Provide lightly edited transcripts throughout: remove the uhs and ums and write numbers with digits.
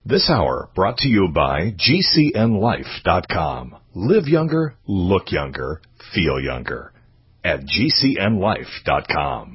This hour brought to you by GCNLife.com. Live younger, look younger, feel younger at GCNLife.com.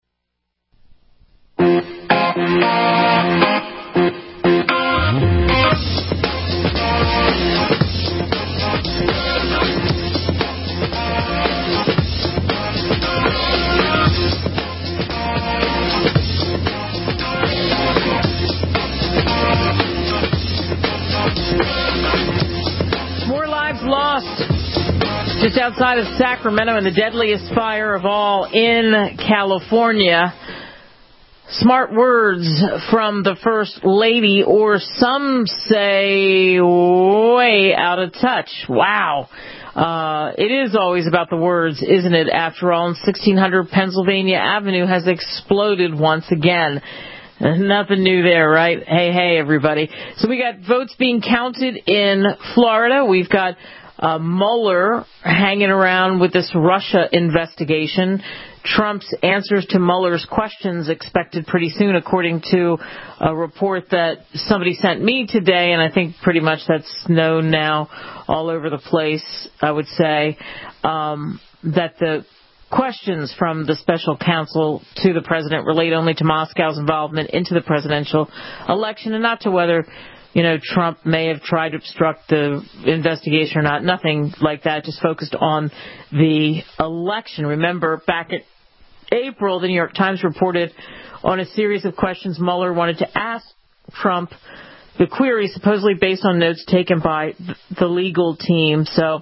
More lives lost just outside of Sacramento in the deadliest fire of all in California. Smart words from the First Lady, or some say way out of touch. Wow. It is always about the words, isn't it? After all, 1600 Pennsylvania Avenue has exploded once again. Nothing new there, right? Hey, everybody. So we got votes being counted in Florida. We've got Mueller hanging around with this Russia investigation. Trump's answers to Mueller's questions expected pretty soon, according to a report that somebody sent me today, and I think pretty much that's known now all over the place, I would say, that the questions from the special counsel to the president relate only to Moscow's involvement into the presidential election and not to whether, Trump may have tried to obstruct the investigation or not. Nothing like that, just focused on the election. Remember, back in April, the New York Times reported on a series of questions Mueller wanted to ask Trump, the query supposedly based on notes taken by the legal team. So,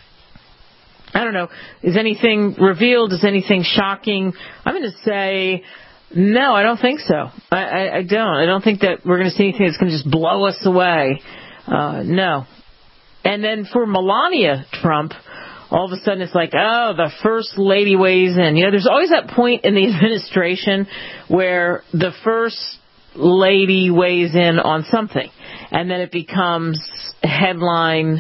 I don't know. Is anything revealed? Is anything shocking? I'm going to say no, I don't think so. I don't. I don't think that we're going to see anything that's going to just blow us away. No. And then for Melania Trump, all of a sudden it's like, oh, the First Lady weighs in. There's always that point in the administration where the First Lady weighs in on something, and then it becomes headline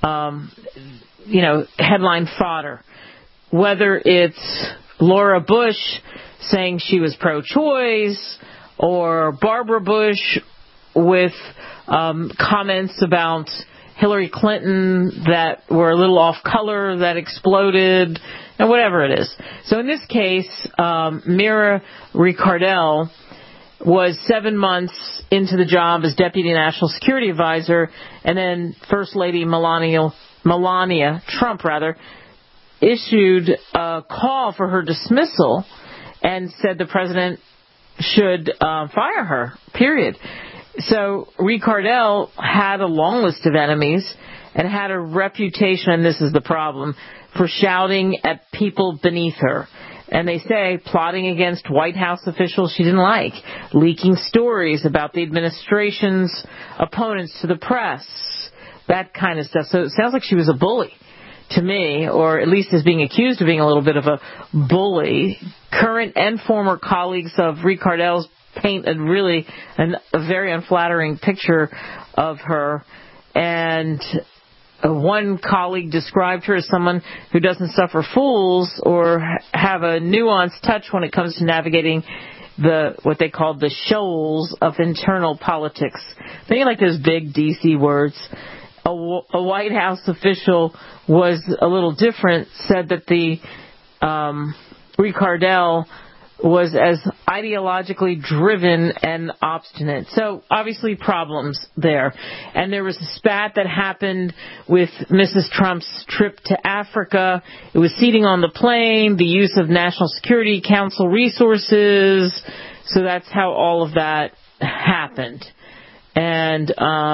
fodder. Whether it's Laura Bush saying she was pro-choice, or Barbara Bush with comments about Hillary Clinton that were a little off color, that exploded, and whatever it is. So in this case, Mira Ricardel was 7 months into the job as Deputy National Security Advisor, and then First Lady Melania Trump issued a call for her dismissal and said the president should fire her, period. So Ricardel had a long list of enemies and had a reputation, and this is the problem, for shouting at people beneath her. And they say plotting against White House officials she didn't like, leaking stories about the administration's opponents to the press, that kind of stuff. So it sounds like she was a bully to me, or at least is being accused of being a little bit of a bully. Current and former colleagues of Ricardel's paint a very unflattering picture of her. And one colleague described her as someone who doesn't suffer fools or have a nuanced touch when it comes to navigating what they called the shoals of internal politics. Thinking like those big D.C. words. A White House official was a little different, said that the Ricardel was as ideologically driven and obstinate. So obviously problems there. And there was a spat that happened with Mrs. Trump's trip to Africa. It was seating on the plane, the use of National Security Council resources. So that's how all of that happened. And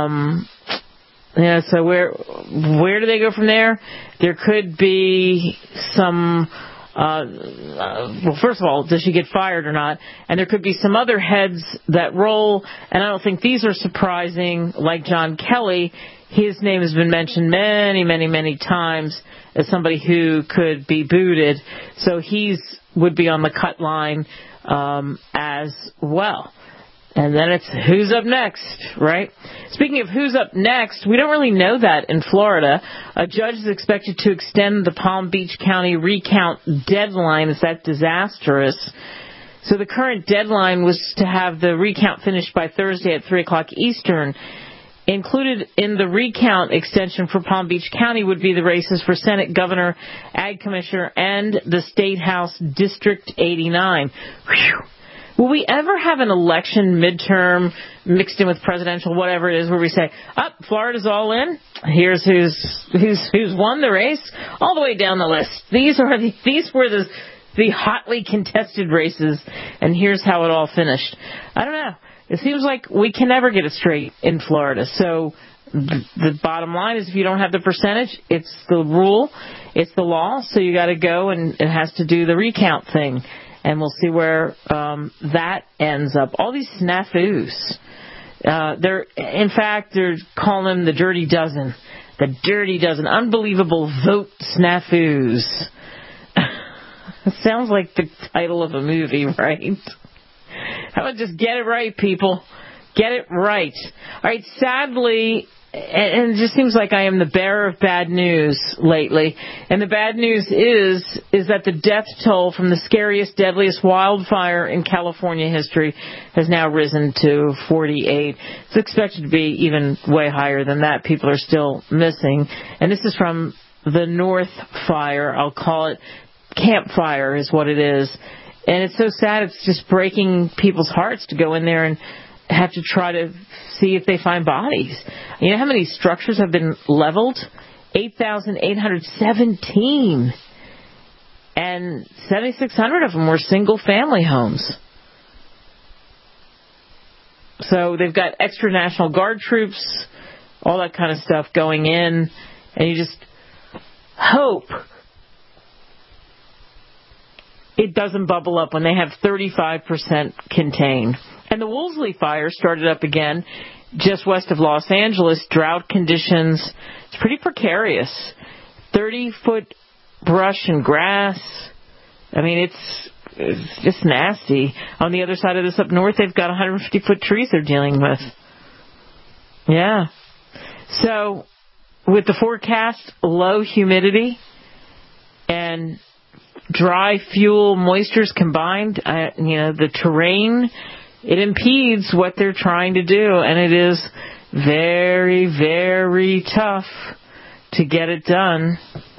so where do they go from there? There could be some, first of all, does she get fired or not? And there could be some other heads that roll, and I don't think these are surprising, like John Kelly. His name has been mentioned many, many, many times as somebody who could be booted. So would be on the cut line as well. And then it's who's up next, right? Speaking of who's up next, we don't really know that in Florida. A judge is expected to extend the Palm Beach County recount deadline. Is that disastrous? So the current deadline was to have the recount finished by Thursday at 3 o'clock Eastern. Included in the recount extension for Palm Beach County would be the races for Senate, Governor, Ag Commissioner, and the State House District 89. Whew. Will we ever have an election midterm mixed in with presidential, whatever it is, where we say, Florida's all in. Here's who's won the race all the way down the list. These were the hotly contested races, and here's how it all finished. I don't know. It seems like we can never get it straight in Florida. So the bottom line is if you don't have the percentage, it's the rule, it's the law, so you got to go and it has to do the recount thing. And we'll see where that ends up. All these snafus. They're calling them the Dirty Dozen. The Dirty Dozen. Unbelievable vote snafus. It sounds like the title of a movie, right? How about just get it right, people? Get it right. All right, sadly, and it just seems like I am the bearer of bad news lately. And the bad news is that the death toll from the scariest, deadliest wildfire in California history has now risen to 48. It's expected to be even way higher than that. People are still missing. And this is from the North Fire. I'll call it Camp Fire is what it is. And it's so sad. It's just breaking people's hearts to go in there and have to try to see if they find bodies. You know how many structures have been leveled? 8,817. And 7,600 of them were single-family homes. So they've got extra National Guard troops, all that kind of stuff going in. And you just hope it doesn't bubble up when they have 35% contained. And the Woolsey fire started up again just west of Los Angeles. Drought conditions. It's pretty precarious. 30-foot brush and grass. I mean, it's just nasty. On the other side of this up north, they've got 150-foot trees they're dealing with. Yeah. So with the forecast, low humidity and dry fuel moistures combined, the terrain, it impedes what they're trying to do, and it is very, very tough to get it done.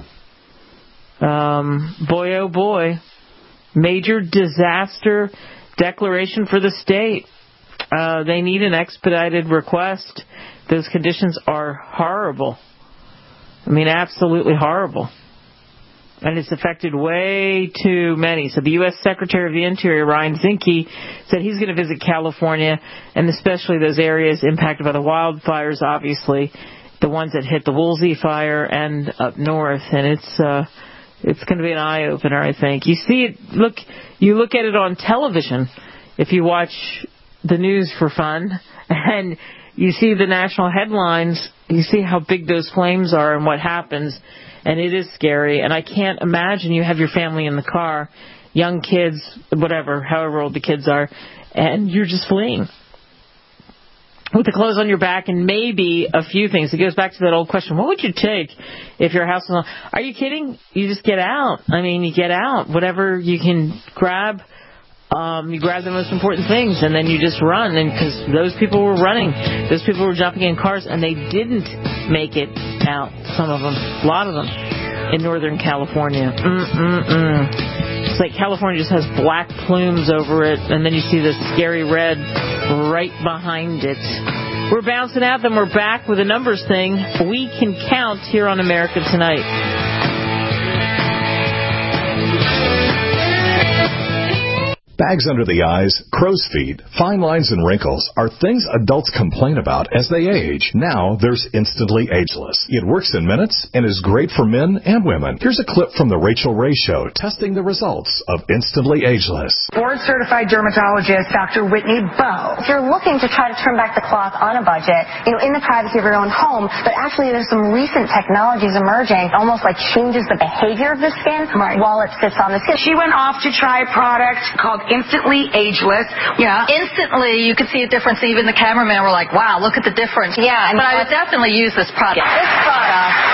Boy, oh boy. Major disaster declaration for the state. They need an expedited request. Those conditions are horrible. I mean, absolutely horrible. And it's affected way too many. So the U.S. Secretary of the Interior, Ryan Zinke, said he's going to visit California, and especially those areas impacted by the wildfires, obviously, the ones that hit the Woolsey fire and up north. And it's going to be an eye-opener, I think. You see it, you look at it on television if you watch the news for fun, and you see the national headlines, you see how big those flames are and what happens. And it is scary, and I can't imagine you have your family in the car, young kids, whatever, however old the kids are, and you're just fleeing with the clothes on your back and maybe a few things. It goes back to that old question, what would you take if your house was on? Are you kidding? You just get out. I mean, you get out. Whatever you can grab, you grab the most important things, and then you just run. And because those people were running, those people were jumping in cars, and they didn't make it out. Some of them, a lot of them, in Northern California. It's like California just has black plumes over it, and then you see this scary red right behind it. We're bouncing out, then we're back with a numbers thing. We can count here on America Tonight. Bags under the eyes, crow's feet, fine lines, and wrinkles are things adults complain about as they age. Now there's Instantly Ageless. It works in minutes and is great for men and women. Here's a clip from The Rachel Ray Show testing the results of Instantly Ageless. Board-certified dermatologist Dr. Whitney Bowe. If you're looking to try to turn back the clock on a budget, in the privacy of your own home, but actually there's some recent technologies emerging, almost like changes the behavior of the skin while it sits on the skin. She went off to try a product called Instantly Ageless. Yeah. Instantly, you could see a difference. Even the cameraman were like, wow, look at the difference. Yeah. But I would definitely use this product. This product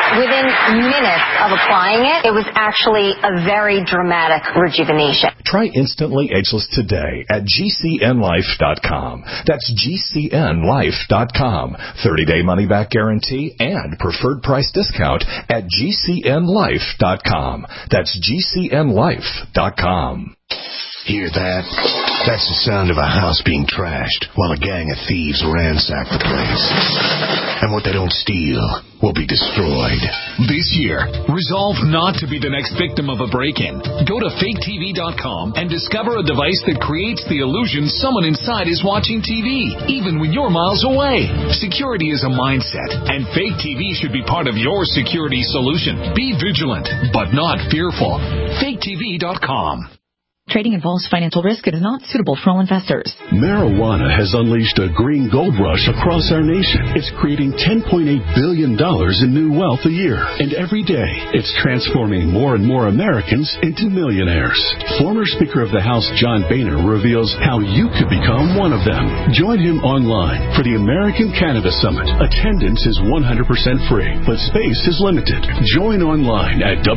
within minutes of applying it, it was actually a very dramatic rejuvenation. Try Instantly Ageless today at GCNlife.com. That's GCNlife.com. 30-day money-back guarantee and preferred price discount at GCNlife.com. That's GCNlife.com. Hear that? That's the sound of a house being trashed while a gang of thieves ransack the place. And what they don't steal will be destroyed. This year, resolve not to be the next victim of a break-in. Go to faketv.com and discover a device that creates the illusion someone inside is watching TV, even when you're miles away. Security is a mindset, and Fake TV should be part of your security solution. Be vigilant, but not fearful. faketv.com. Trading involves financial risk. It is not suitable for all investors. Marijuana has unleashed a green gold rush across our nation. It's creating $10.8 billion in new wealth a year. And every day, it's transforming more and more Americans into millionaires. Former Speaker of the House John Boehner reveals how you could become one of them. Join him online for the American Cannabis Summit. Attendance is 100% free, but space is limited. Join online at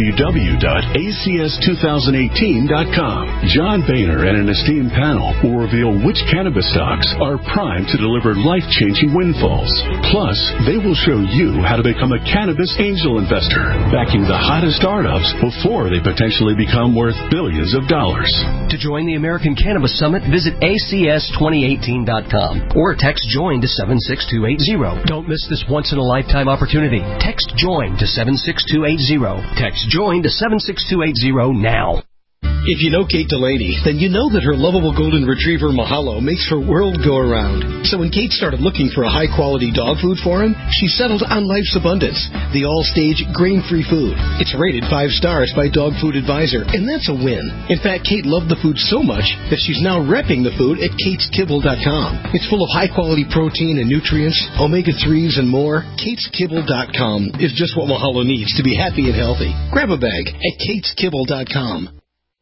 www.acs2018.com. John Boehner and an esteemed panel will reveal which cannabis stocks are primed to deliver life-changing windfalls. Plus, they will show you how to become a cannabis angel investor, backing the hottest startups before they potentially become worth billions of dollars. To join the American Cannabis Summit, visit acs2018.com or text JOIN to 76280. Don't miss this once-in-a-lifetime opportunity. Text JOIN to 76280. Text JOIN to 76280 now. If you know Kate Delaney, then you know that her lovable golden retriever Mahalo makes her world go around. So when Kate started looking for a high-quality dog food for him, she settled on Life's Abundance, the all-stage grain-free food. It's rated 5 stars by Dog Food Advisor, and that's a win. In fact, Kate loved the food so much that she's now repping the food at KatesKibble.com. It's full of high-quality protein and nutrients, omega-3s, and more. KatesKibble.com is just what Mahalo needs to be happy and healthy. Grab a bag at KatesKibble.com.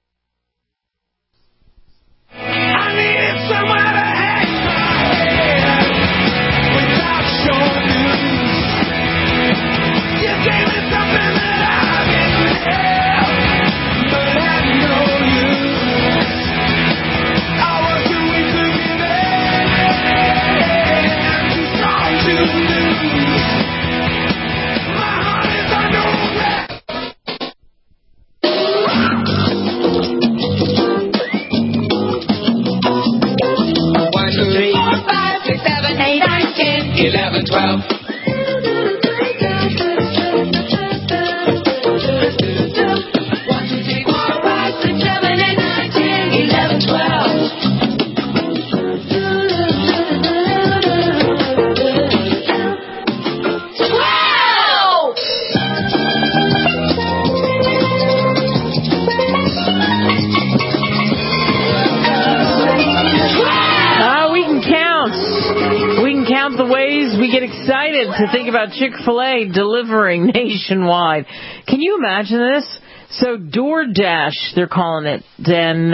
To think about Chick-fil-A delivering nationwide. Can you imagine this? So DoorDash, they're calling it, then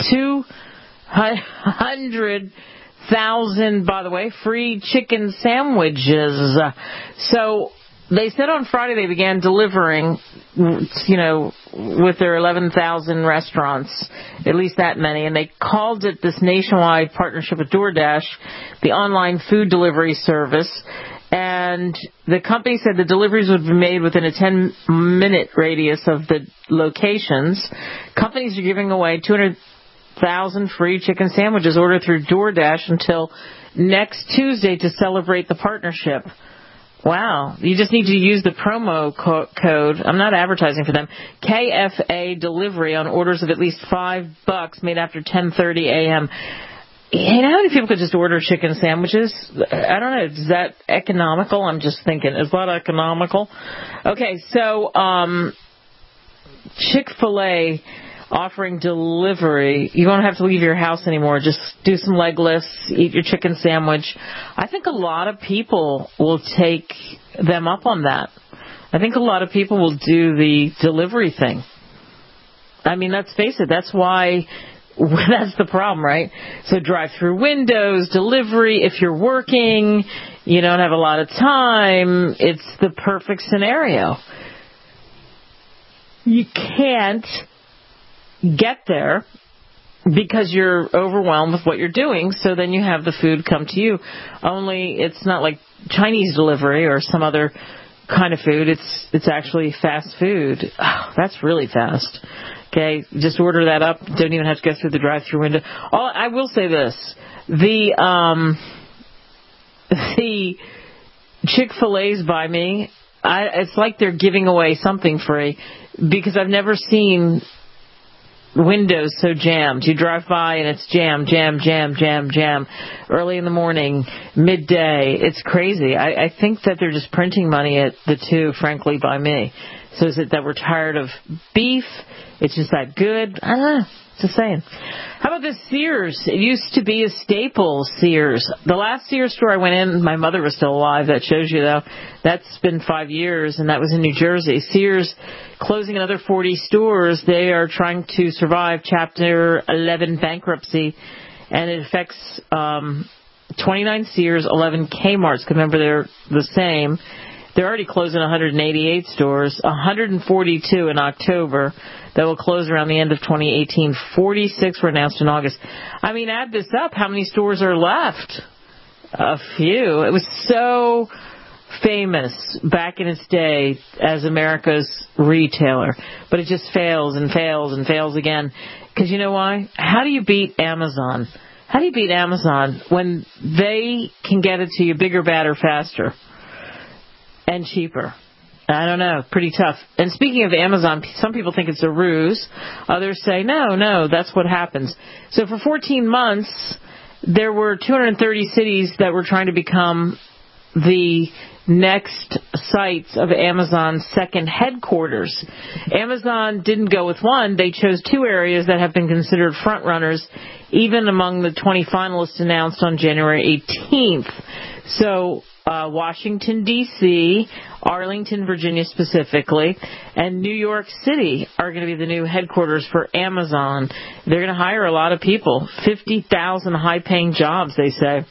200,000, by the way, free chicken sandwiches. So they said on Friday they began delivering, with their 11,000 restaurants, at least that many, and they called it this nationwide partnership with DoorDash, the online food delivery service. And the company said the deliveries would be made within a 10-minute radius of the locations. Companies are giving away 200,000 free chicken sandwiches ordered through DoorDash until next Tuesday to celebrate the partnership. Wow. You just need to use the promo code. I'm not advertising for them. KFA delivery on orders of at least $5 made after 10:30 a.m. You know how many people could just order chicken sandwiches? I don't know. Is that economical? I'm just thinking. Is that economical? Okay, so Chick-fil-A offering delivery. You won't have to leave your house anymore. Just do some leg lifts, eat your chicken sandwich. I think a lot of people will take them up on that. I think a lot of people will do the delivery thing. I mean, let's face it. That's why... That's the problem, right? So drive-through windows, delivery, if you're working, you don't have a lot of time, it's the perfect scenario. You can't get there because you're overwhelmed with what you're doing, so then you have the food come to you. Only it's not like Chinese delivery or some other kind of food. It's actually fast food. Oh, that's really fast. Okay, just order that up. Don't even have to go through the drive-thru window. I will say this: the Chick-fil-A's by me, it's like they're giving away something free, because I've never seen windows so jammed. You drive by and it's jam. Early in the morning, midday. It's crazy. I think that they're just printing money at the two, frankly, by me. So is it that we're tired of beef? It's just that good? I don't know. Just saying. How about this Sears? It used to be a staple, Sears. The last Sears store I went in, my mother was still alive. That shows you, though. That's been 5 years, and that was in New Jersey. Sears closing another 40 stores. They are trying to survive Chapter 11 bankruptcy, and it affects 29 Sears, 11 Kmarts. Because remember, they're the same. They're already closing 188 stores, 142 in October that will close around the end of 2018. 46 were announced in August. I mean, add this up. How many stores are left? A few. It was so famous back in its day as America's retailer, but it just fails and fails and fails again. Because you know why? How do you beat Amazon? How do you beat Amazon when they can get it to you bigger, badder, faster? And cheaper. I don't know. Pretty tough. And speaking of Amazon, some people think it's a ruse. Others say, no, that's what happens. So for 14 months, there were 230 cities that were trying to become the next sites of Amazon's second headquarters. Amazon didn't go with one. They chose two areas that have been considered front runners, even among the 20 finalists announced on January 18th. So Washington, D.C., Arlington, Virginia specifically, and New York City are going to be the new headquarters for Amazon. They're going to hire a lot of people, 50,000 high-paying jobs, they say,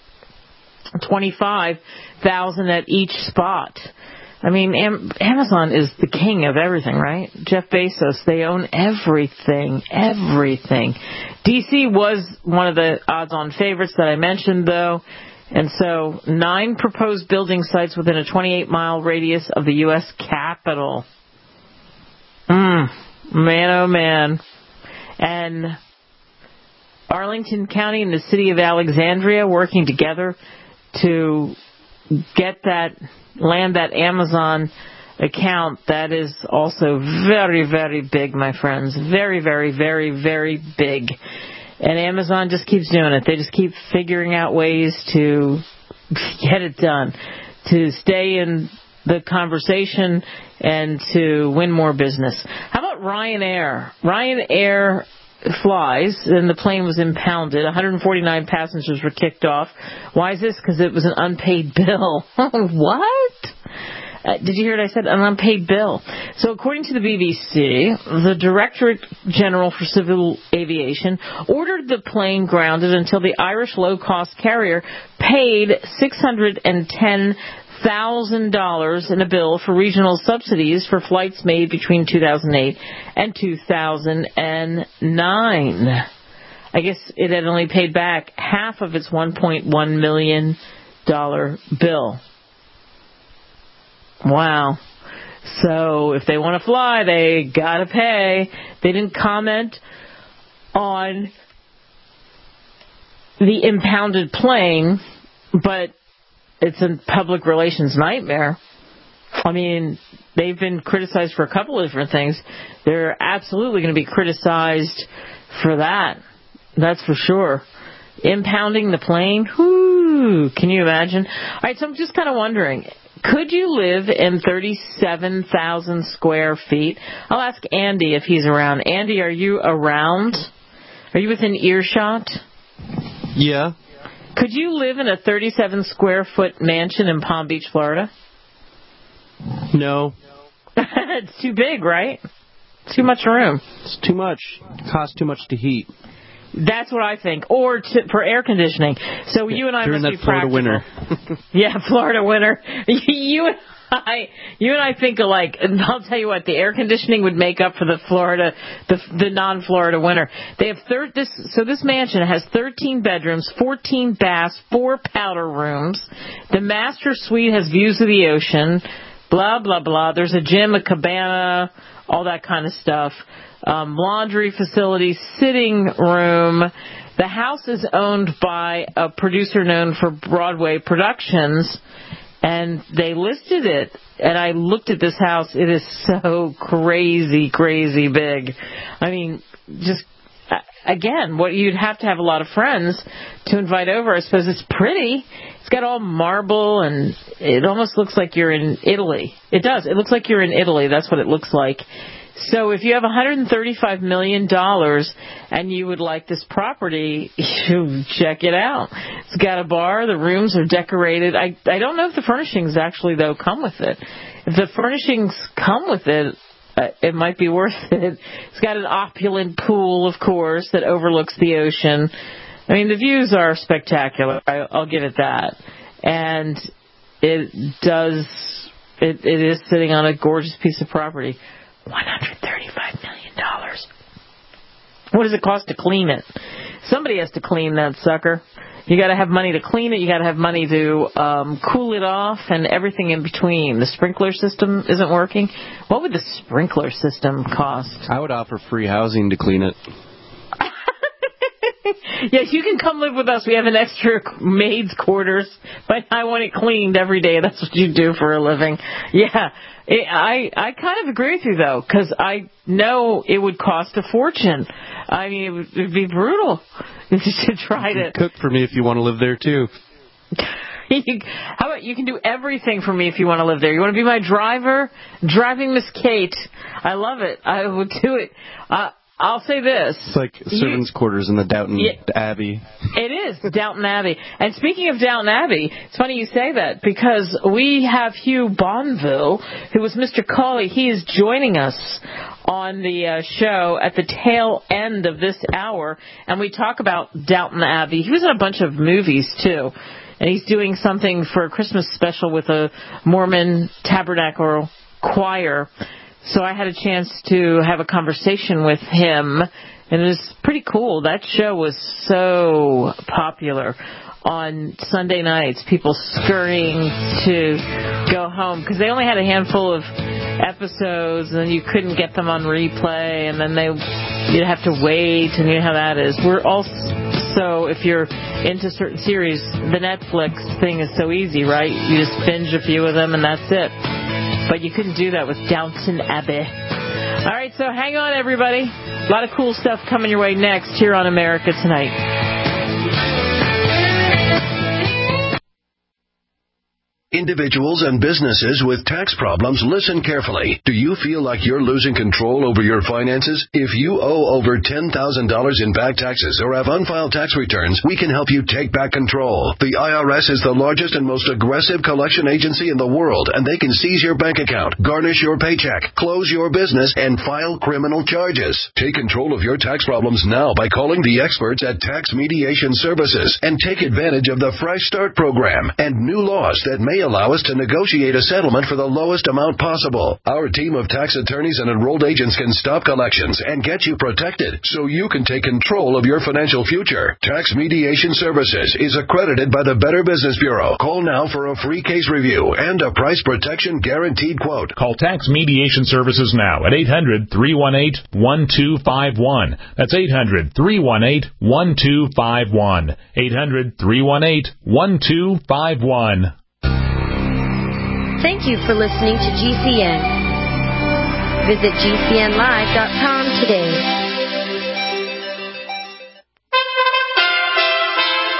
25,000 at each spot. I mean, Amazon is the king of everything, right? Jeff Bezos, they own everything. D.C. was one of the odds-on favorites that I mentioned, though. And so 9 proposed building sites within a 28-mile radius of the U.S. Capitol. Man, oh, man. And Arlington County and the city of Alexandria working together to get that land, that Amazon account. That is also very, very big, my friends. Very, very, very, very big. And Amazon just keeps doing it. They just keep figuring out ways to get it done, to stay in the conversation and to win more business. How about Ryanair? Ryanair flies, and the plane was impounded. 149 passengers were kicked off. Why is this? Because it was an unpaid bill. What? Did you hear what I said? An unpaid bill. So according to the BBC, the Directorate General for Civil Aviation ordered the plane grounded until the Irish low-cost carrier paid $610,000 in a bill for regional subsidies for flights made between 2008 and 2009. I guess it had only paid back half of its $1.1 million bill. Wow. So if they want to fly, they got to pay. They didn't comment on the impounded plane, but it's a public relations nightmare. I mean, they've been criticized for a couple of different things. They're absolutely going to be criticized for that. That's for sure. Impounding the plane? Whoo! Can you imagine? All right, so I'm just kind of wondering, could you live in 37,000 square feet? I'll ask Andy if he's around. Andy, are you around? Are you within earshot? Yeah. Could you live in a 37 square foot mansion in Palm Beach, Florida? No. It's too big, right? Too much room. It's too much. It costs too much to heat. That's what I think. Or for air conditioning. So you and I during must that be Florida practical. winter. Yeah, Florida winter. You and I think alike. And I'll tell you what, the air conditioning would make up for the non-Florida winter. They have this mansion has 13 bedrooms, 14 baths, 4 powder rooms. The master suite has views of the ocean. Blah blah blah. There's a gym, a cabana, all that kind of stuff. Laundry facility, sitting room. The house is owned by a producer known for Broadway productions, and they listed it. And I looked at this house. It is so crazy, crazy big. I mean, just, again, what you'd have to have a lot of friends to invite over. I suppose it's pretty. It's got all marble, and it almost looks like you're in Italy. It does. It looks like you're in Italy. That's what it looks like. So if you have $135 million and you would like this property, you check it out. It's got a bar. The rooms are decorated. I don't know if the furnishings actually, though, come with it. If the furnishings come with it, it might be worth it. It's got an opulent pool, of course, that overlooks the ocean. I mean, the views are spectacular. I'll give it that. And it is sitting on a gorgeous piece of property. $135 million. What does it cost to clean it? Somebody has to clean that sucker. You got to have money to clean it. You got to have money to cool it off and everything in between. The sprinkler system isn't working. What would the sprinkler system cost? I would offer free housing to clean it. Yes, you can come live with us. We have an extra maid's quarters, but I want it cleaned every day. That's what you do for a living. Yeah, I kind of agree with you, though, because I know it would cost a fortune. I mean, it would be brutal to try to cook for me if you want to live there, too. How about you can do everything for me if you want to live there? You want to be my driver? Driving Miss Kate. I love it. I would do it. I'll say this. It's like servants' quarters in the Downton Abbey. It is, Downton Abbey. And speaking of Downton Abbey, it's funny you say that, because we have Hugh Bonville, who was Mr. Cawley. He is joining us on the show at the tail end of this hour, and we talk about Downton Abbey. He was in a bunch of movies, too. And he's doing something for a Christmas special with a Mormon Tabernacle choir. So I had a chance to have a conversation with him, and it was pretty cool. That show was so popular on Sunday nights, people scurrying to go home, because they only had a handful of episodes, and you couldn't get them on replay, and then you'd have to wait, and you know how that is. We're also, if you're into certain series, the Netflix thing is so easy, right? You just binge a few of them, and that's it. But you couldn't do that with Downton Abbey. All right, so hang on, everybody. A lot of cool stuff coming your way next here on America Tonight. Individuals and businesses with tax problems, listen carefully. Do you feel like you're losing control over your finances? If you owe over $10,000 in back taxes or have unfiled tax returns, we can help you take back control. The IRS is the largest and most aggressive collection agency in the world, and they can seize your bank account, garnish your paycheck, close your business, and file criminal charges. Take control of your tax problems now by calling the experts at Tax Mediation Services and take advantage of the Fresh Start program and new laws that may allow us to negotiate a settlement for the lowest amount possible. Our team of tax attorneys and enrolled agents can stop collections and get you protected so you can take control of your financial future. Tax Mediation Services is accredited by the Better Business Bureau. Call now for a free case review and a price protection guaranteed quote. Call Tax Mediation Services now at 800-318-1251. That's 800-318-1251. 800-318-1251. Thank you for listening to GCN. Visit GCNlive.com today.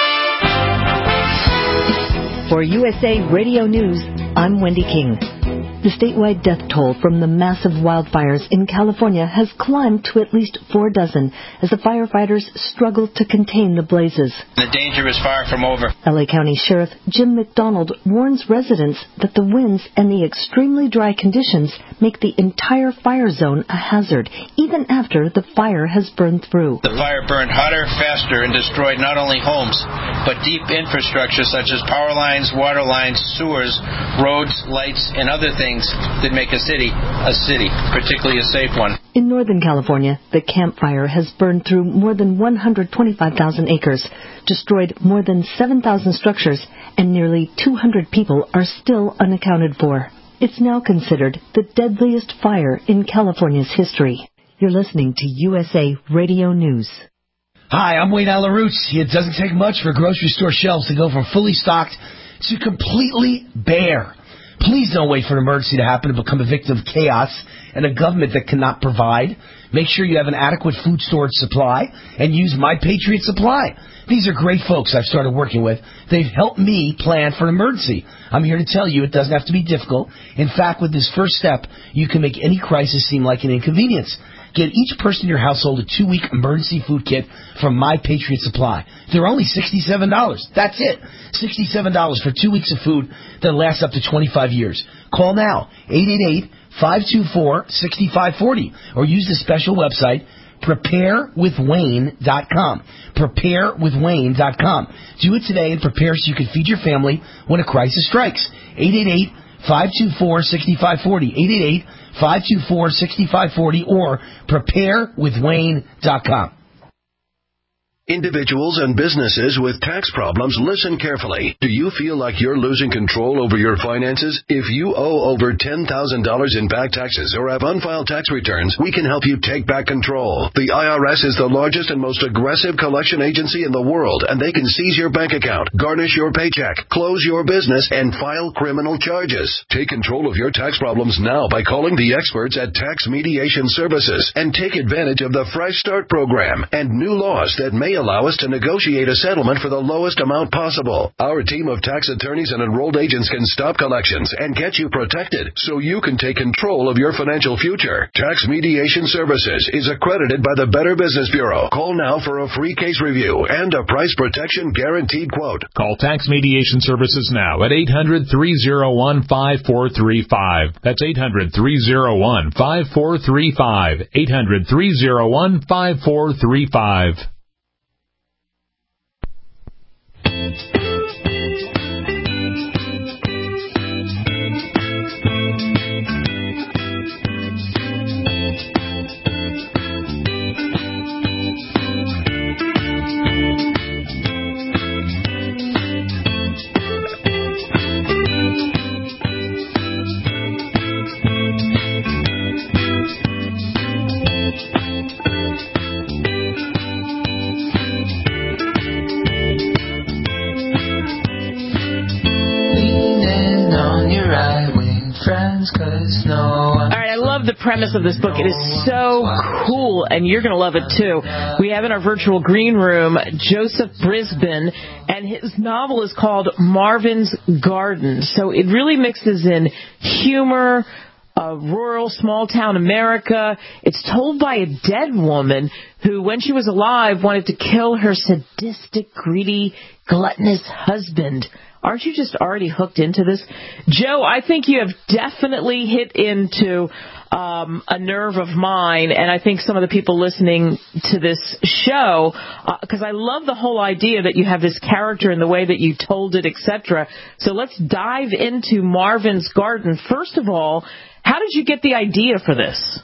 For USA Radio News, I'm Wendy King. The statewide death toll from the massive wildfires in California has climbed to at least 4 dozen as the firefighters struggle to contain the blazes. The danger is far from over. LA County Sheriff Jim McDonald warns residents that the winds and the extremely dry conditions make the entire fire zone a hazard, even after the fire has burned through. The fire burned hotter, faster, and destroyed not only homes, but deep infrastructure such as power lines, water lines, sewers, roads, lights, and other things that make a city, particularly a safe one. In Northern California, the Camp Fire has burned through more than 125,000 acres, destroyed more than 7,000 structures, and nearly 200 people are still unaccounted for. It's now considered the deadliest fire in California's history. You're listening to USA Radio News. Hi, I'm Wayne Alarouts. It doesn't take much for grocery store shelves to go from fully stocked to completely bare. Please don't wait for an emergency to happen to become a victim of chaos and a government that cannot provide. Make sure you have an adequate food storage supply and use My Patriot Supply. These are great folks I've started working with. They've helped me plan for an emergency. I'm here to tell you it doesn't have to be difficult. In fact, with this first step, you can make any crisis seem like an inconvenience. Get each person in your household a 2-week emergency food kit from My Patriot Supply. They're only $67. That's it. $67 for 2 weeks of food that lasts up to 25 years. Call now, 888-524-6540, or use the special website, preparewithwayne.com. Preparewithwayne.com. Do it today and prepare so you can feed your family when a crisis strikes. 888-524-6540. 888-524-6540 or preparewithwayne.com. Individuals and businesses with tax problems, listen carefully. Do you feel like you're losing control over your finances? If you owe over $10,000 in back taxes or have unfiled tax returns, we can help you take back control. The IRS is the largest and most aggressive collection agency in the world, and they can seize your bank account, garnish your paycheck, close your business, and file criminal charges. Take control of your tax problems now by calling the experts at Tax Mediation Services and take advantage of the Fresh Start program and new laws that may allow us to negotiate a settlement for the lowest amount possible. Our team of tax attorneys and enrolled agents can stop collections and get you protected so you can take control of your financial future. Tax Mediation Services is accredited by the Better Business Bureau. Call now for a free case review and a price protection guaranteed quote. Call Tax Mediation Services now at 800-301-5435. That's 800-301-5435. 800-301-5435. All right, I love the premise of this book. It is so cool, and you're going to love it too. We have in our virtual green room Joseph Brisbane, and his novel is called Marvin's Garden. So it really mixes in humor, rural, small-town America. It's told by a dead woman who, when she was alive, wanted to kill her sadistic, greedy, gluttonous husband. Aren't you just already hooked into this? Joe, I think you have definitely hit into a nerve of mine, and I think some of the people listening to this show, because I love the whole idea that you have this character and the way that you told it, etc. So let's dive into Marvin's Garden. First of all, how did you get the idea for this?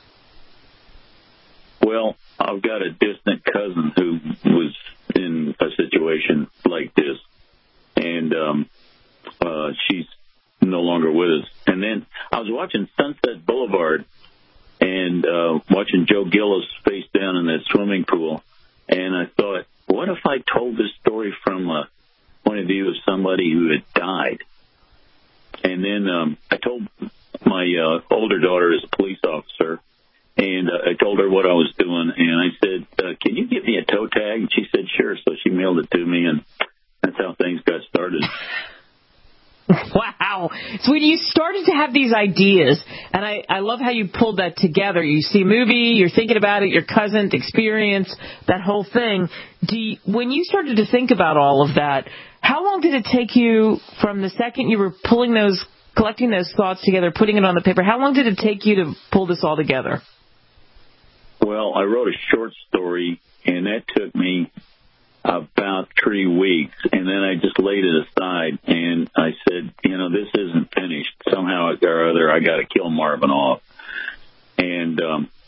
Well, I've got a distant cousin who was in a situation like this, and she's no longer with us. And then I was watching Sunset Boulevard and watching Joe Gillis face down in that swimming pool, and I thought, what if I told this story from a point of view of somebody who had died? And then I told my older daughter is a police officer, and I told her what I was doing, and I said, can you give me a toe tag? And she said, sure. So she mailed it to me, and that's how things got started. Wow. Wow. So when you started to have these ideas, and I love how you pulled that together. You see a movie, you're thinking about it, your cousin experience, that whole thing. When you started to think about all of that, how long did it take you from the second you were collecting those thoughts together, putting it on the paper, how long did it take you to pull this all together? Well, I wrote a short story, and that took me about 3 weeks, and then I just laid it aside, and I said, this isn't finished. Somehow or other, I got to kill Marvin off. And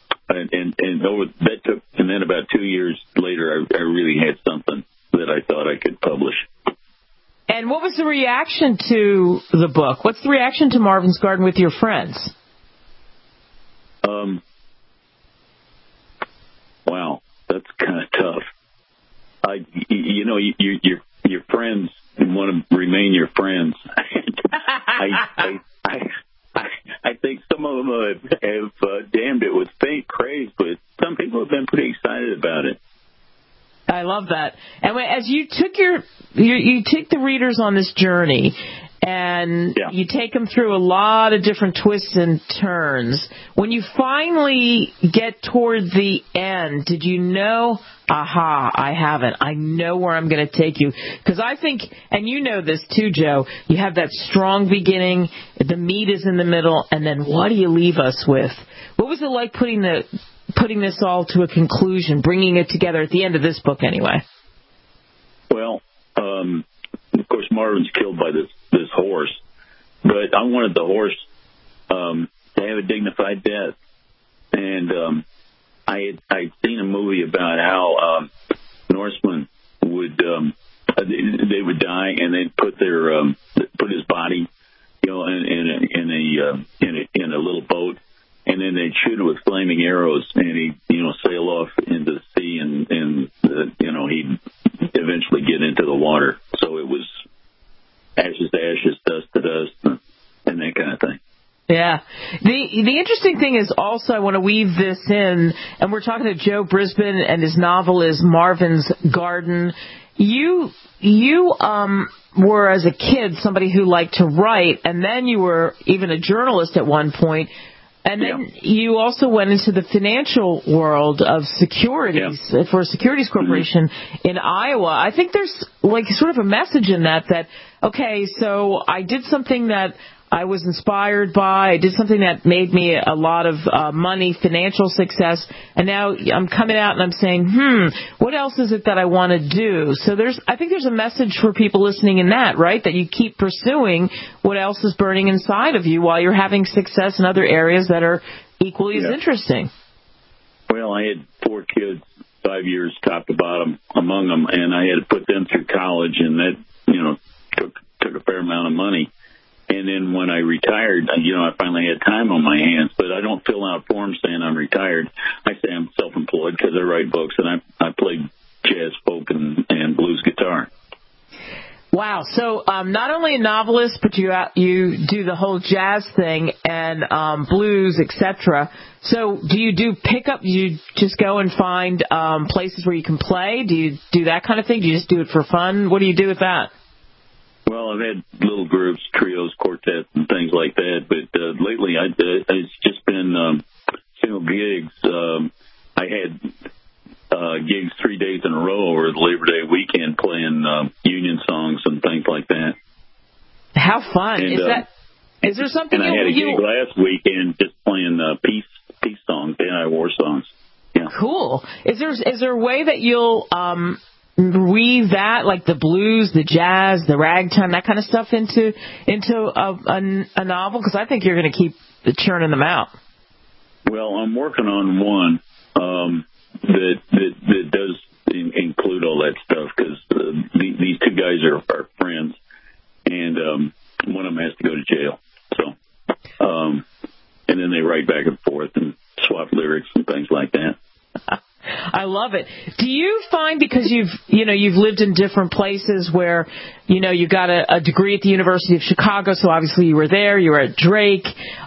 then about 2 years later, I really had something that I thought I could publish. And what was the reaction to the book? What's the reaction to Marvin's Garden with your friends? Wow, that's kind of tough. Your friends want to remain your friends. I think some of them have damned it with faint praise, but some people have been pretty excited about it. I love that. And as you took you took the readers on this journey, and you take them through a lot of different twists and turns. When you finally get toward the end, did you know, aha, I have it. I know where I'm going to take you. Because I think, and you know this too, Joe, you have that strong beginning, the meat is in the middle, and then what do you leave us with? What was it like putting this all to a conclusion, bringing it together at the end of this book anyway? Well, of course, Marvin's killed by this horse, but I wanted the horse to have a dignified death. And I'd seen a movie about how Norsemen would die, and they'd put his body, in a little boat, and then they'd shoot it with flaming arrows, and he'd sail off into the sea, and he'd eventually get into the water. So it was ashes to ashes, dust to dust, and that kind of thing. Yeah. The interesting thing is also, I want to weave this in, and we're talking to Joe Brisbane, and his novel is Marvin's Garden. You were, as a kid, somebody who liked to write, and then you were even a journalist at one point. And then you also went into the financial world of securities for a securities corporation in Iowa. I think there's sort of a message in that, okay, so I did something that I was inspired by. I did something that made me a lot of money, financial success, and now I'm coming out and I'm saying, what else is it that I want to do? So I think there's a message for people listening in that, right? That you keep pursuing what else is burning inside of you while you're having success in other areas that are equally as interesting. Well, I had 4 kids, 5 years top to bottom among them, and I had to put them through college, and that, took a fair amount of money. And then when I retired, I finally had time on my hands, but I don't fill out forms saying I'm retired. I say I'm self-employed because I write books, and I play jazz, folk, and blues guitar. Wow. So not only a novelist, but you do the whole jazz thing and blues, etc. So do you do pickup? Do you just go and find places where you can play? Do you do that kind of thing? Do you just do it for fun? What do you do with that? Well, I've had little groups, trios, quartets, and things like that. But lately, it's just been single gigs. I had gigs 3 days in a row over the Labor Day weekend playing union songs and things like that. How fun. And, is there something and I had a gig last weekend just playing peace songs, anti-war songs. Yeah. Cool. Is there a way that you'll weave that, like the blues, the jazz, the ragtime, that kind of stuff into a novel? Because I think you're going to keep churning them out. Well, I'm working on one that does include all that stuff, because these two guys are friends, and one of them has to go to jail. So, and then they write back and forth and swap lyrics and things like that. I love it. Do you find, because you've lived in different places where, you got a degree at the University of Chicago, so obviously you were there, you were at Drake,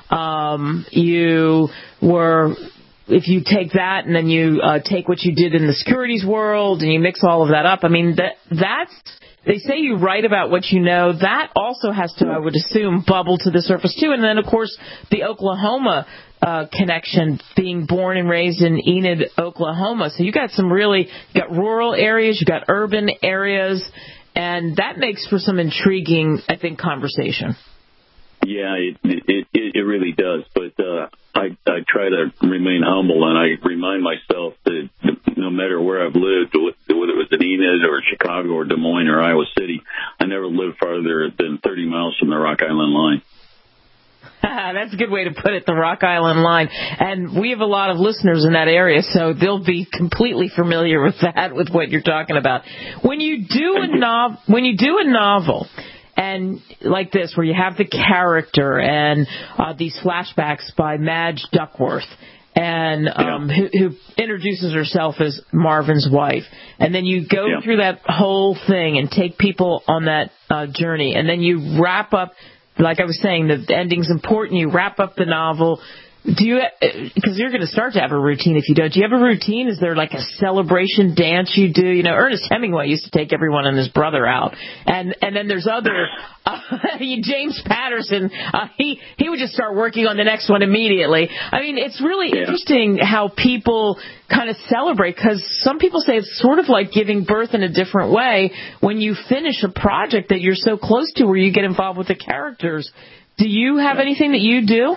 if you take that and then you take what you did in the securities world and you mix all of that up, I mean, that's they say you write about what you know. That also has to, I would assume, bubble to the surface, too. And then, of course, the Oklahoma connection, being born and raised in Enid, Oklahoma. So you got rural areas, you got urban areas, and that makes for some intriguing, I think, conversation. Yeah, it really does. But I try to remain humble, and I remind myself that no matter where I've lived, whether it was in Enid or Chicago or Des Moines or Iowa City, I never lived farther than 30 miles from the Rock Island line. That's a good way to put it, the Rock Island line. And we have a lot of listeners in that area, so they'll be completely familiar with that, with what you're talking about. When you do a novel, and like this, where you have the character and these flashbacks by Madge Duckworth, and who introduces herself as Marvin's wife, and then you go through that whole thing and take people on that journey, and then you wrap up. Like I was saying, the ending's important. You wrap up the novel. Do you? Because you're going to start to have a routine if you don't. Do you have a routine? Is there like a celebration dance you do? You know, Ernest Hemingway used to take everyone and his brother out, and then there's other James Patterson. He would just start working on the next one immediately. I mean, it's really interesting how people kind of celebrate, because some people say it's sort of like giving birth in a different way when you finish a project that you're so close to, where you get involved with the characters. Do you have anything that you do?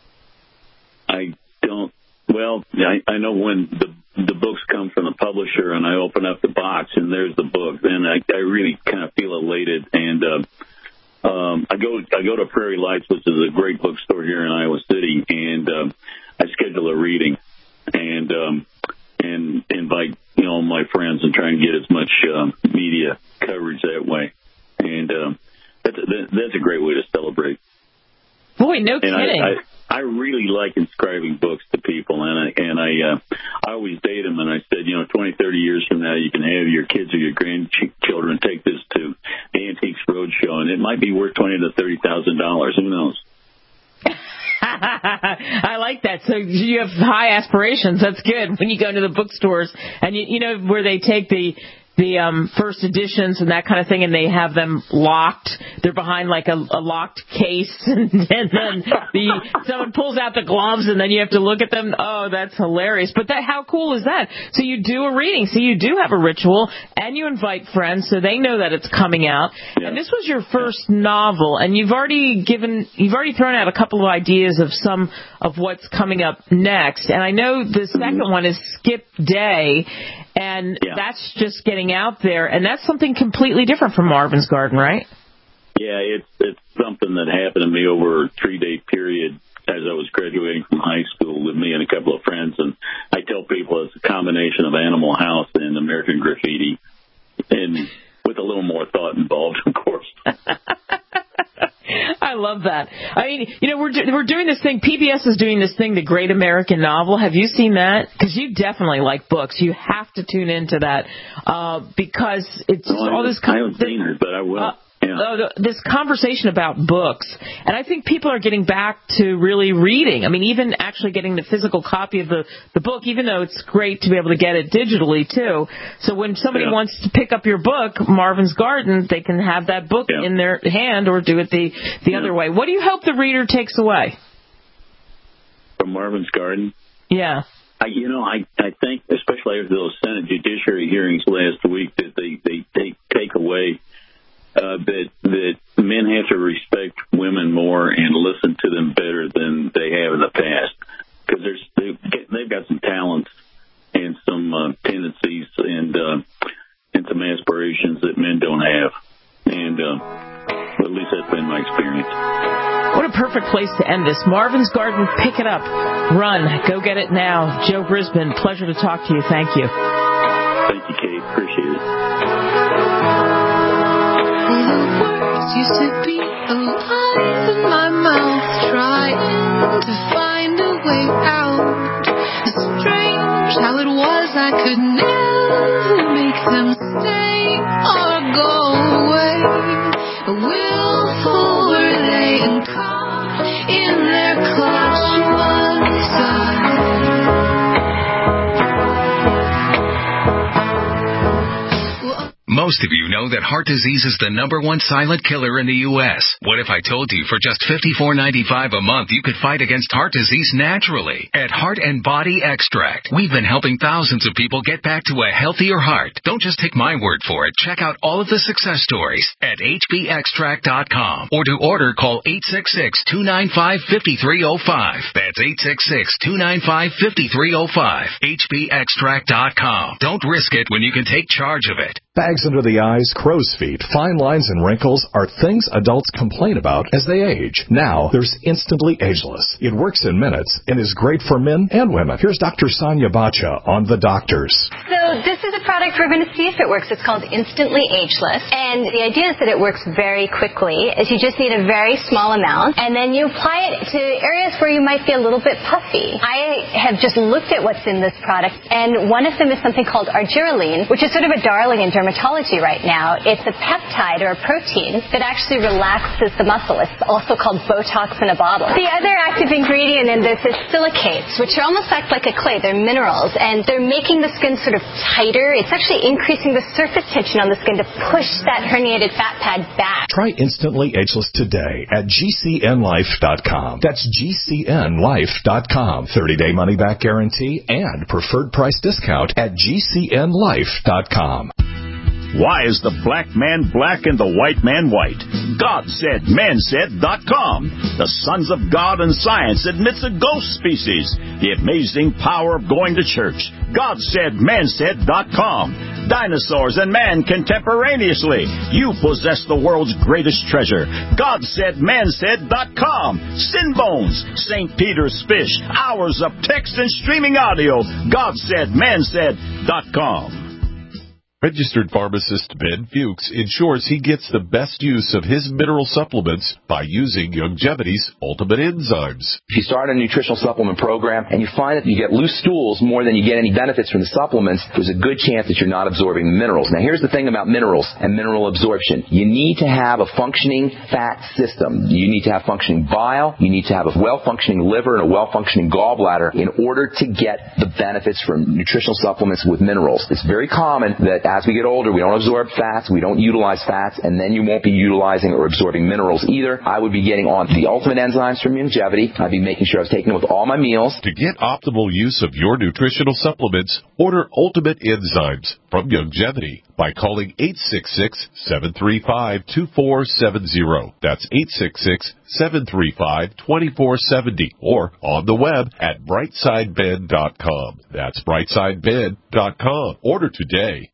I don't. Well, I know when the books come from the publisher and I open up the box and there's the book, then I really kind of feel elated. And I go to Prairie Lights, which is a great bookstore here in Iowa City, and I schedule a reading and invite my friends and try and get as much media coverage that way. And that's a great way to celebrate. Boy, no kidding. I really like inscribing books to people, and I always date them, and I said, 20, 30 years from now, you can have your kids or your grandchildren take this to the Antiques Roadshow, and it might be worth $20,000 to $30,000. Who knows? I like that. So you have high aspirations. That's good. When you go into the bookstores, and you know where they take the first editions and that kind of thing, and they have them locked. They're behind like a locked case, and then someone pulls out the gloves, and then you have to look at them. Oh, that's hilarious. But how cool is that? So you do a reading. So you do have a ritual, and you invite friends so they know that it's coming out. Yeah. And this was your first novel, and you've already thrown out a couple of ideas of some of what's coming up next. And I know the second one is Skip Day, and that's just getting out there, and that's something completely different from Marvin's Garden, right? Yeah, it's something that happened to me over a 3-day period as I was graduating from high school with me and a couple of friends, and I tell people it's a combination of Animal House and American Graffiti, and with a little more thought involved, of course. I love that. I mean, we're doing this thing. PBS is doing this thing, The Great American Novel. Have you seen that? Because you definitely like books. You have to tune into that because it's all this. I haven't seen it, but I will. This conversation about books, and I think people are getting back to really reading. I mean, even actually getting the physical copy of the book, even though it's great to be able to get it digitally too. So when somebody wants to pick up your book, Marvin's Garden, they can have that book in their hand or do it the other way. What do you hope the reader takes away from Marvin's Garden? Yeah. I think, especially after those Senate Judiciary hearings last week, that they take away that men have to respect women more and listen to them better than they have in the past, because they've got some talents and some tendencies and some aspirations that men don't have, and at least that's been my experience. What a perfect place to end this. Marvin's Garden, pick it up, run, go get it now. Joe Brisbane, pleasure to talk to you. Thank you. Thank you, Kate. Appreciate it. Used to be alive in my mouth, trying to find a way out. It's strange how it was I could never make them stay or go away. Willful were they and caught in their clutch one side. Most of you know that heart disease is the #1 silent killer in the U.S. What if I told you for just $54.95 a month you could fight against heart disease naturally? At Heart and Body Extract, we've been helping thousands of people get back to a healthier heart. Don't just take my word for it. Check out all of the success stories at hbextract.com. Or to order, call 866-295-5305. That's 866-295-5305. hbextract.com. Don't risk it when you can take charge of it. Bags under the eyes, crow's feet, fine lines, and wrinkles are things adults complain about as they age. Now, there's Instantly Ageless. It works in minutes and is great for men and women. Here's Dr. Sonia Bacha on The Doctors. So this is a product we're going to see if it works. It's called Instantly Ageless. And the idea is that it works very quickly, as you just need a very small amount, and then you apply it to areas where you might be a little bit puffy. I have just looked at what's in this product, and one of them is something called argireline, which is sort of a darling in dermatology right now. It's a peptide or a protein that actually relaxes the muscle. It's also called Botox in a bottle. The other active ingredient in this is silicates, which are almost act like a clay. They're minerals, and they're making the skin sort of tighter. It's actually increasing the surface tension on the skin to push that herniated fat pad back. Try Instantly Ageless today at GCNlife.com. That's GCNlife.com. 30-day money-back guarantee and preferred price discount at GCNlife.com. Why is the black man black and the white man white? GodSaidManSaid.com. The Sons of God and Science admits a ghost species. The amazing power of going to church. GodSaidManSaid.com. Dinosaurs and man contemporaneously. You possess the world's greatest treasure. GodSaidManSaid.com. Sin Bones. St. Peter's Fish. Hours of text and streaming audio. GodSaidManSaid.com. Registered pharmacist Ben Fuchs ensures he gets the best use of his mineral supplements by using Youngevity's Ultimate Enzymes. If you start a nutritional supplement program and you find that you get loose stools more than you get any benefits from the supplements, there's a good chance that you're not absorbing the minerals. Now, here's the thing about minerals and mineral absorption. You need to have a functioning fat system. You need to have functioning bile. You need to have a well-functioning liver and a well-functioning gallbladder in order to get the benefits from nutritional supplements with minerals. It's very common that as we get older, we don't absorb fats, we don't utilize fats, and then you won't be utilizing or absorbing minerals either. I would be getting on the Ultimate Enzymes from Youngevity. I'd be making sure I was taking it with all my meals. To get optimal use of your nutritional supplements, order Ultimate Enzymes from Youngevity by calling 866-735-2470. That's 866-735-2470 or on the web at brightsidebed.com. That's brightsidebed.com. Order today.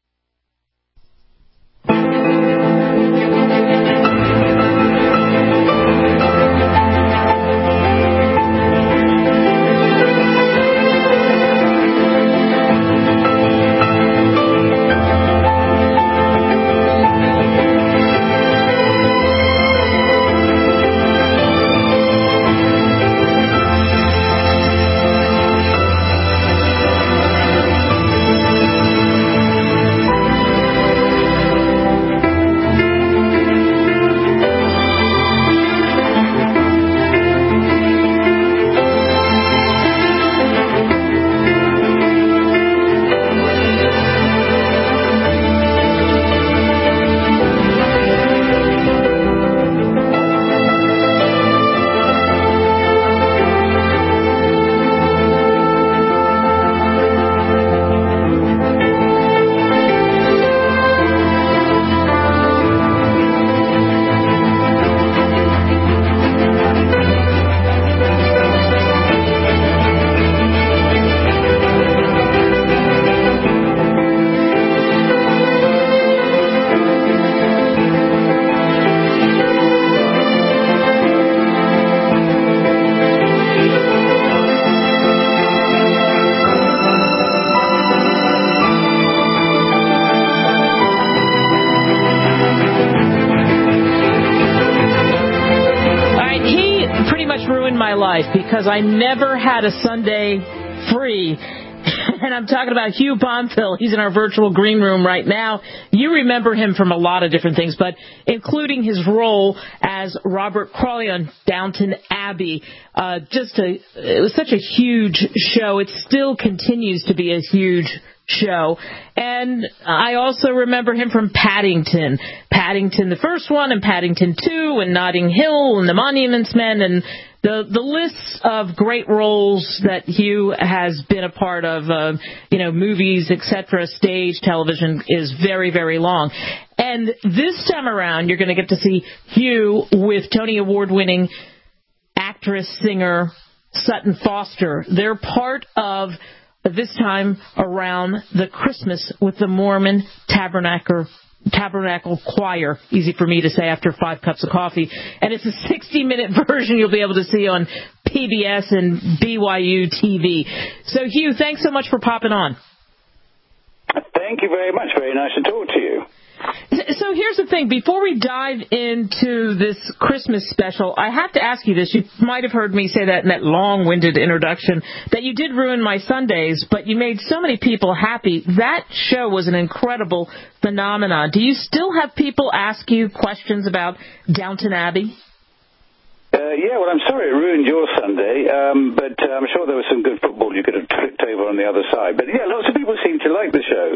Because I never had a Sunday free. And I'm talking about Hugh Bonfil. He's in our virtual green room right now. You remember him from a lot of different things, but including his role as Robert Crawley on Downton Abbey. It was such a huge show. It still continues to be a huge show. And I also remember him from Paddington. Paddington the first one, and Paddington 2, and Notting Hill, and The Monuments Men, and the list of great roles that Hugh has been a part of, movies, etc., stage, television, is very, very long. And this time around, you're going to get to see Hugh with Tony Award-winning actress, singer Sutton Foster. They're part of, this time around, the Christmas with the Mormon Tabernacle Choir. Easy for me to say after 5 cups of coffee. And it's a 60-minute version you'll be able to see on PBS and BYU TV. So, Hugh, thanks so much for popping on. Thank you very much. Very nice to talk to you. So here's the thing. Before we dive into this Christmas special, I have to ask you this. You might have heard me say that in that long-winded introduction, that you did ruin my Sundays, but you made so many people happy. That show was an incredible phenomenon. Do you still have people ask you questions about Downton Abbey? Yeah, well, I'm sorry it ruined your Sunday, but I'm sure there was some good football you could have flicked over on the other side. But yeah, lots of people seem to like the show,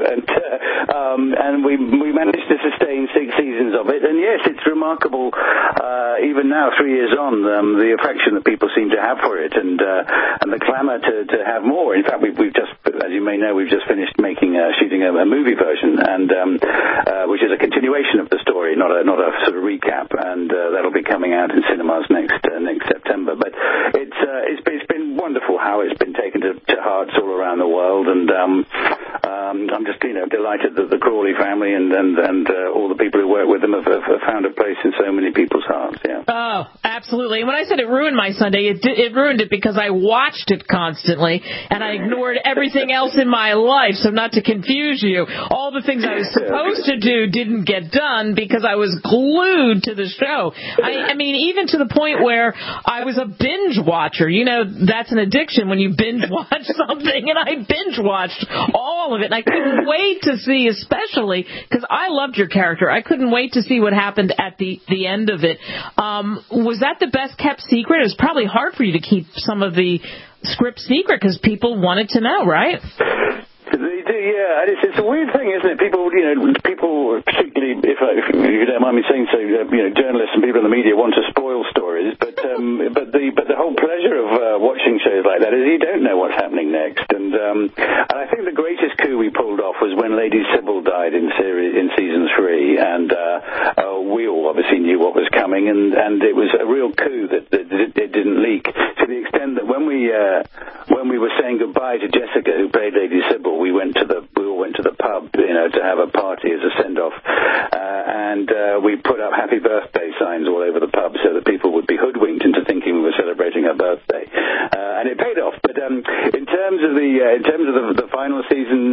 and we managed to sustain 6 seasons of it. And yes, it's remarkable, even now, 3 years on, the affection that people seem to have for it, and the clamour to have more. In fact, we've just, as you may know, we've just finished shooting a movie version, and which is a continuation of the story, not a sort of recap, and that'll be coming out in cinemas next September. But it's been wonderful how it's been taken to hearts all around the world, and I'm just delighted that the Crawley family and all the people who work with them have found a place in so many people's hearts. Yeah. Oh, absolutely. And when I said it ruined my Sunday, it ruined it because I watched it constantly and I ignored everything else in my life. So not to confuse you, all the things I was supposed to do didn't get done because I was glued to the show. I mean, even to the point where I was a binge watcher. That's an addiction when you binge watch something, and I binge watched all of it. And I couldn't wait to see, especially because I loved your character, I couldn't wait to see what happened at the end of it. Was that the best kept secret? It was probably hard for you to keep some of the script secret because people wanted to know, right? They do, yeah. And it's a weird thing, isn't it? People, particularly if you don't mind me saying so, journalists and people in the media want to spoil stories, but the whole pleasure of watching shows like that is you don't know what's happening next. And I think the greatest coup we pulled off was when Lady Sybil died in season 3, and we all obviously knew what was coming, and it was a real coup that it didn't leak, to the extent that when we were saying goodbye to Jessica, who played Lady Sybil, we all went to the pub, to have a party as a send-off, and we put up happy birthday signs all over the pub so that people would be hoodwinked into thinking we were celebrating her birthday, and it paid off. But in terms of the final season,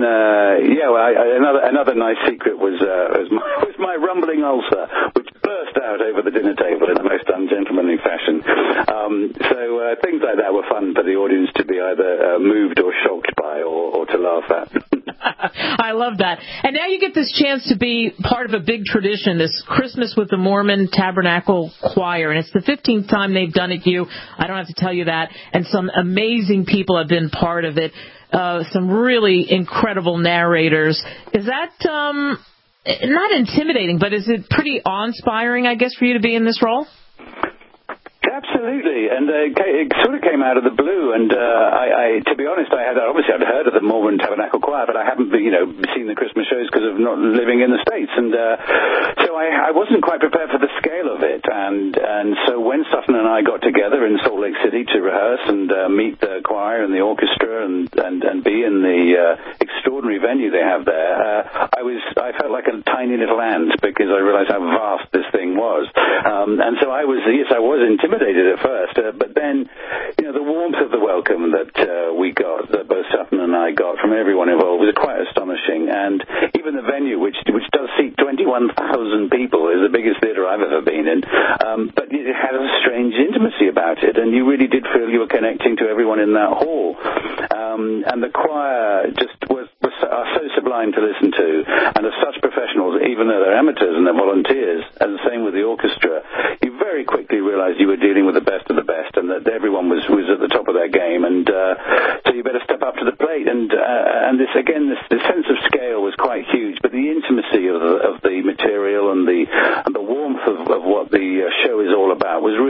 another nice secret was my rumbling ulcer, which burst out over the dinner table in the most ungentlemanly fashion. So things like that were fun for the audience to be either moved or shocked by, or to laugh at. I love that. And now you get this chance to be part of a big tradition, this Christmas with the Mormon Tabernacle Choir. And it's the 15th time they've done it, Hugh. I don't have to tell you that. And some amazing people have been part of it. Some really incredible narrators. Is that not intimidating, but is it pretty awe-inspiring, I guess, for you to be in this role? Absolutely, and it sort of came out of the blue. And I, to be honest, I'd heard of the Mormon Tabernacle Choir, but I haven't, seen the Christmas shows because of not living in the States, and so I wasn't quite prepared for the scale of it. And so when Sutton and I got together in Salt Lake City to rehearse and meet the choir and the orchestra and be in the extraordinary venue they have there, I felt like a tiny little ant because I realized how vast this thing was, and so I was intimidated at first, but then, the warmth of the welcome that we got, that both Sutton and I got from everyone involved, was quite astonishing. And even the venue, which does seat 21,000 people, is the biggest theatre I've ever been in, but it had a strange intimacy about it, and you really did feel you were connecting to everyone in that hall. And the choir just are so sublime to listen to, and are such professionals, even though they're amateurs and they're volunteers, and the same with the orchestra. You very quickly realised you were dealing with the best of the best, and that everyone was at the top of their game, and so you better step up to the plate. And this sense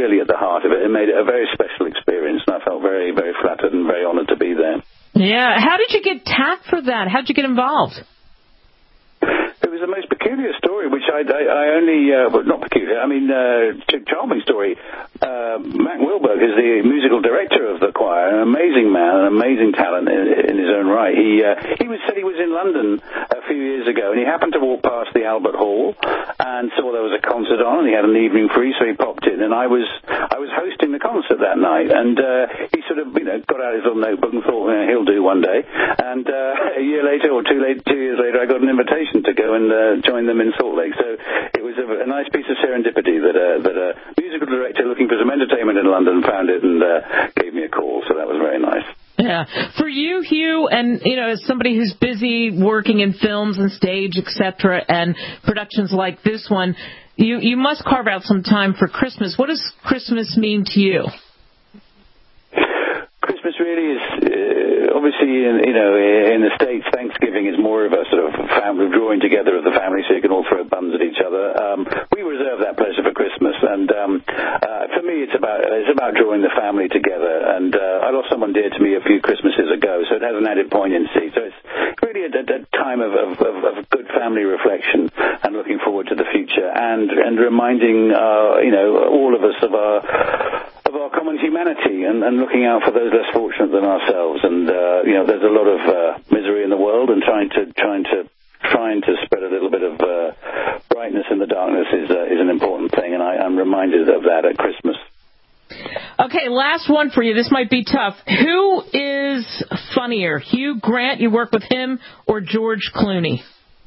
really at the heart of it. It made it a very special experience, and I felt very, very flattered and very honored to be there. Yeah. How did you get tapped for that? How did you get involved? It was the most peculiar story, which I only, well, not peculiar, I mean, charming story. Mac Wilberg is the musical director of the choir, an amazing man, an amazing talent in his own right. He said he was in London a few years ago, and he happened to walk past the Albert Hall and saw there was a concert on, and he had an evening free, so he popped in, and I was hosting the concert that night, and he sort of, got out his little notebook and thought, he'll do one day, and a year later, or 2 years later, I got an invitation to go and join them in Salt Lake. So it was a nice piece of serendipity that a musical director looking for some entertainment in London found it and gave me a call. So that was very nice. Yeah. For you, Hugh, and, as somebody who's busy working in films and stage, etc., and productions like this one, you must carve out some time for Christmas. What does Christmas mean to you? Christmas really is, obviously, in the States, Thanksgiving is more of a sort of family drawing together of the family so you can all throw buns at each other. We reserve that pleasure for Christmas, and for me it's about drawing the family together, and I lost someone dear to me a few Christmases ago, so it has an added poignancy. So it's really a time of good family reflection and looking forward to the future, and reminding, all of us of our common humanity and looking out for those less fortunate than ourselves. And there's a lot of misery in the world, and trying to spread a little bit of brightness in the darkness is an important thing, and I'm reminded of that at Christmas. Okay, last one for you. This might be tough. Who is funnier, Hugh Grant, you work with him, or George Clooney?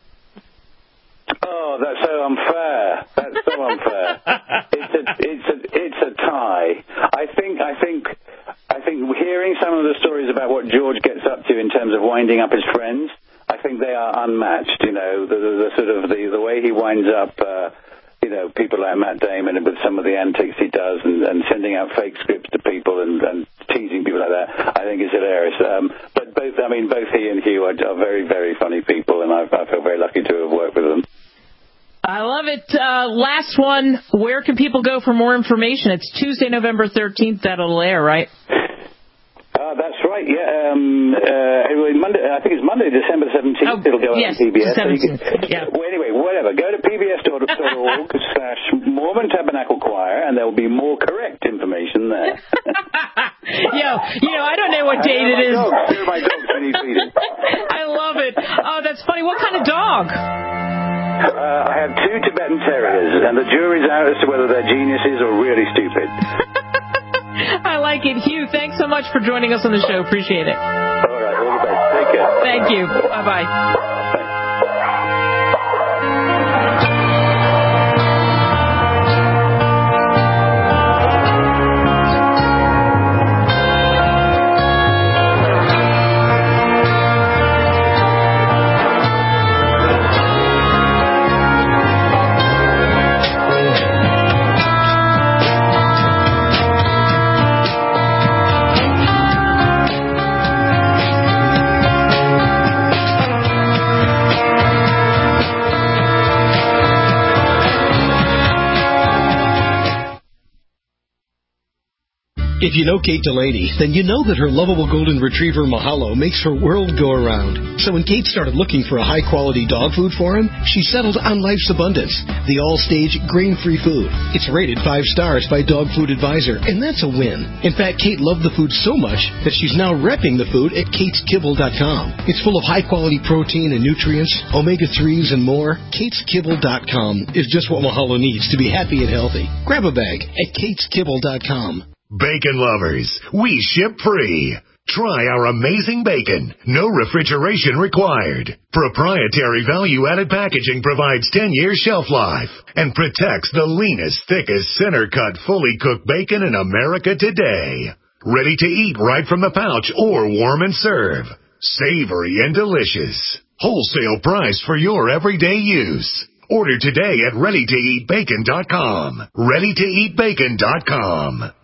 Oh, that's so unfair. That's so unfair. It's a tie. I think hearing some of the stories about what George gets up to in terms of winding up his friends, I think they are unmatched. The sort of the way he winds up, people like Matt Damon, and with some of the antics he does, and sending out fake scripts to people and teasing people like that, I think is hilarious. But both he and Hugh are very, very funny people, and I feel very lucky to have worked with them. I love it. Last one. Where can people go for more information? It's Tuesday, November 13th. That'll air, right? That's right, yeah. Monday, I think it's Monday, December 17th. It'll go on PBS. 17th. Yeah. Well, anyway, whatever. Go to pbs.org/Mormon Tabernacle Choir, and there will be more correct information there. I don't know what date it is. My dogs when you feed them. I love it. Oh, that's funny. What kind of dog? I have 2 Tibetan Terriers, and the jury's out as to whether they're geniuses or really stupid. I like it. Hugh, thanks so much for joining us on the show. Appreciate it. All right, all the best. Take care. Thank you. Bye-bye. If you know Kate Delaney, then you know that her lovable golden retriever Mahalo makes her world go around. So when Kate started looking for a high-quality dog food for him, she settled on Life's Abundance, the all-stage grain-free food. It's rated 5 stars by Dog Food Advisor, and that's a win. In fact, Kate loved the food so much that she's now repping the food at KatesKibble.com. It's full of high-quality protein and nutrients, omega-3s, and more. KatesKibble.com is just what Mahalo needs to be happy and healthy. Grab a bag at KatesKibble.com. Bacon lovers, we ship free. Try our amazing bacon. No refrigeration required. Proprietary value-added packaging provides 10 years shelf life and protects the leanest, thickest, center-cut, fully cooked bacon in America today. Ready to eat right from the pouch or warm and serve. Savory and delicious. Wholesale price for your everyday use. Order today at ReadyToEatBacon.com. ReadyToEatBacon.com.